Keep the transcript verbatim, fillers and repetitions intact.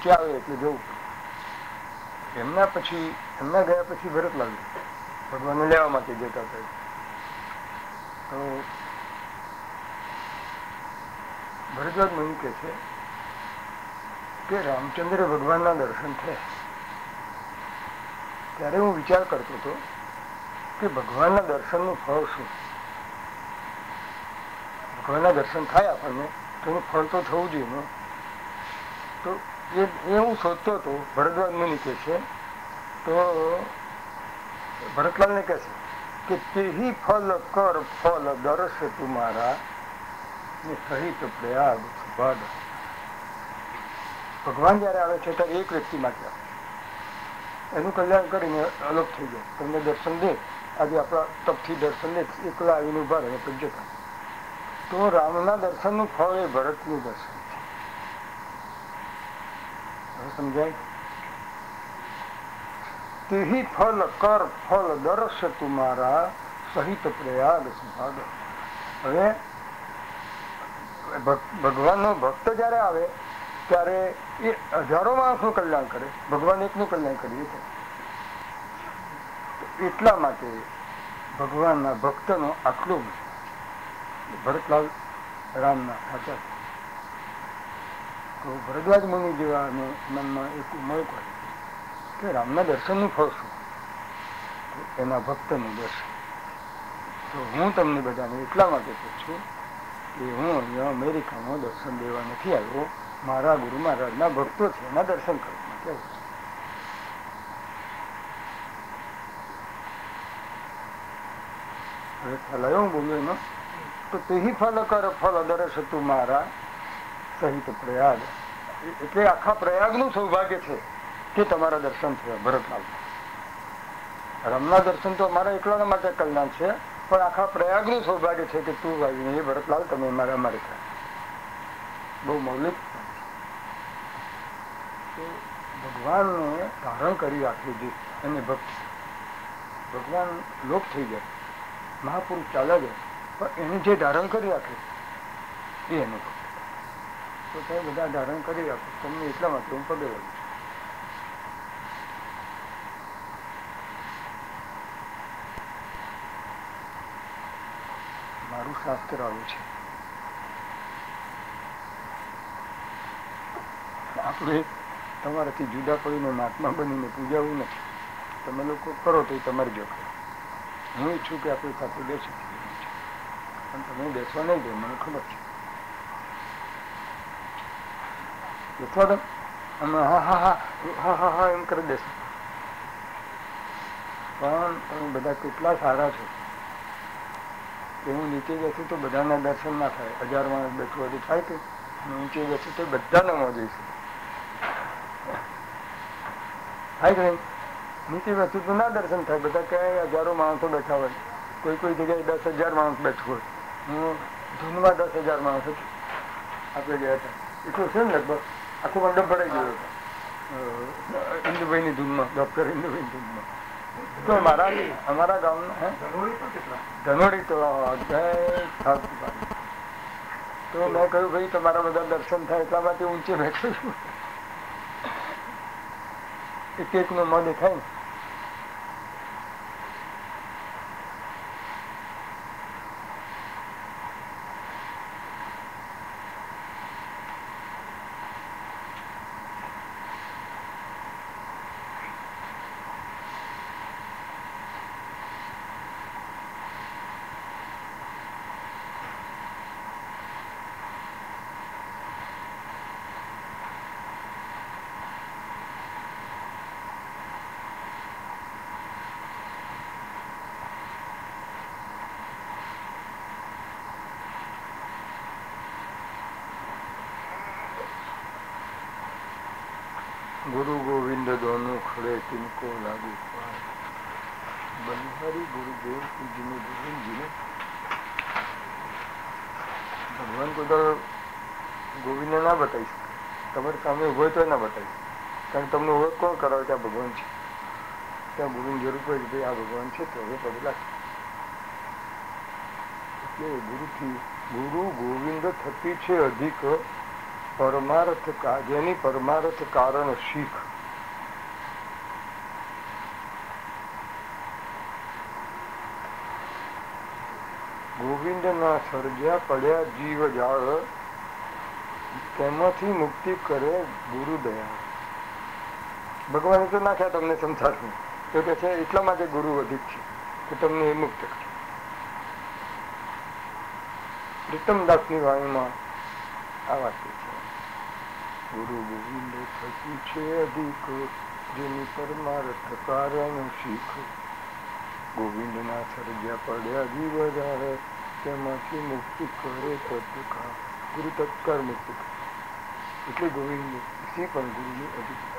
કે આવે એટલે જવું પડે. એમના પછી એમના ગયા પછી ભરતલાલ ભગવાનને લેવા માટે જતા હતા. તો ભરતલાલ મુનિ કહે છે કે રામચંદ્ર ભગવાનના દર્શન થયા ત્યારે હું વિચાર કરતો હતો કે ભગવાનના દર્શનનું ફળ શું. ભગવાનના દર્શન થાય આપણને તો એનું ફળ તો થવું જોઈએ ને. તો એ એ હું શોધતો હતો. ભરદ્વાજ મુનિ કહે છે તો ભરતલાલને કહે છે કે તેહી ફલ કર ફલ દર્શ તુમારા ને સહિત પ્રયાગ ભાગ. ભગવાન જયારે આવે છે ત્યારે એક વ્યક્તિ માટે આવે, એનું કલ્યાણ કરીને અલગ થઈ જાય. તમને દર્શન દે, આજે આપણા તપથી દર્શન દે, એકલા આવીને ઉભા રહે પછી જતા. તો રામના દર્શનનું ફળ એ ભરતનું દર્શન છે. હવે સમજાય? તેહી ફલ કર ફલ દર્શ તુમારા સહિત પ્રયાગ સંભાગ. હવે ભગવાનનો ભક્ત જયારે આવે ત્યારે એ હજારો માણસનું કલ્યાણ કરે, ભગવાન એકનું કલ્યાણ કરીએ છીએ. એટલા માટે ભગવાનના ભક્તનો આટલો ભરતલાલ રામના સાચા. તો ભરદ્વાજ મુનિ જેવા મનમાં એક ઉમળક હોય કે રામના દર્શનનું ફળ શું? એના ભક્તનું દર્શન. તો હું તમને બધાને એટલા માટે પૂછું કે હું અહીંયા અમેરિકામાં દર્શન દેવા નથી આવ્યો. મારા ગુરુ મહારાજના ભક્તો છે, એના દર્શન કરવા માટે આવ્યો. હવે ખ્યાલ આવ્યો હું બોલું એનો? તો તેહી ફલ કર ફલ દર્શ તું મારા સહિત પ્રયાગ. એટલે આખા પ્રયાગનું સૌભાગ્ય છે કે તમારા દર્શન થયા ભરતલાલ. રામના દર્શન તો અમારા એકલાના માટે કલ્યાણ છે, પણ આખા પ્રયાગનું સૌભાગ્ય છે કે તું આવીને એ ભરતલાલ તમે અમારા અમારે થયા. બહુ મૌલિક. ભગવાનને ધારણ કરી રાખ્યું છે અને ભક્ત ભગવાન લોપ થઈ જાય, મહાપુરુષ ચાલ્યા જાય, પણ એને જે ધારણ કરી રાખે એ એનું ભક્ત. તો તમે બધા ધારણ કરી રાખો. તમને એટલા માટે હું પગે લાગુ છું. મારું શાસ્ત્ર આવું છે. આપણે તમારાથી જુદા પડીને મહાત્મા બનીને પૂજાવું નથી. તમે લોકો કરો તો એ તમારી જો કરો. હું ઈચ્છું કે આપણી સાથે બેસી પણ તમે બેસવા નહીં દે, મને ખબર છે. બેસવા દો અમે હા હા હા હા હા હા એમ કરી દેશો. પણ તમે બધા કેટલા સારા છો કે હું નીચે બેસું તો બધાના દર્શન ના થાય. હજાર માણસ બેઠું હોય થાય કે નીચે બેસું તો બધાને મોં જઈશું થાય કે નહીં? નીચે બેઠું તો ના દર્શન થાય. બધા ક્યાંય હજારો માણસો બેઠા હોય, કોઈ કોઈ જગ્યાએ દસ હજાર માણસ બેઠું હોય. હું જૂનમાં દસ હજાર માણસ હતું આપણે ગયા હતા. એટલું છે ને લગભગ આખું મંડપ ભરાઈ ગયો હતો ઇન્દુભાઈની ધૂનમાં, ડોક્ટર ઇન્દુભાઈની ધૂનમાં. તો મારા અમારા ગામના ધનોડી તો તો મેં કહ્યું ભાઈ તમારા બધા દર્શન થાય એટલા માટે ઊંચે બેઠો છું. એક એક નો મોં દેખાય ને. गुरु गोविंद दोनों खड़े तिनको लागू पाए. बलिहारी गुरुदेव जी ने गोविंद जी ने भगवान को तो गोविंद ने ना बताई શકે. તમારે સામે ઉભો તો ના બતાવી, કારણ કે તમને ઓળખ કોણ કરાવે કે આ ભગવાન છે. ત્યાં ગુરુની જરૂર પડી ભાઈ આ ભગવાન છે તો હવે પગલા છે. એટલે ગુરુથી ગુરુ ગોવિંદ થકી છે અધિક પરમાર્થ જેની પરમાર્થ કારણ શીખ. ગોવિંદ ના સર્જ્યા પડ્યા જીવ જાળ, તેમાંથી મુક્તિ કરે ગુરુ દયા. ભગવાને તો નાખ્યા તમને સંસારમાં, તો કે છે એટલા માટે ગુરુ અધિક છે કે તમને એ મુક્ત કરે. પ્રીતમદાસની વાણીમાં આ વાક્ય છે, ગુરુ ગોવિંદ થકી છે અધિક, જેની પરમાર્થ કારણ શીખ. ગોવિંદ ના સર્જ્યા પડ્યા જીવ જાળ, તેમાંથી મુક્તિ કરે તત્કાળ. ગુરુ તત્કાળ મુક્તિ કરે એટલે ગોવિંદ પણ ગુરુની અધિક.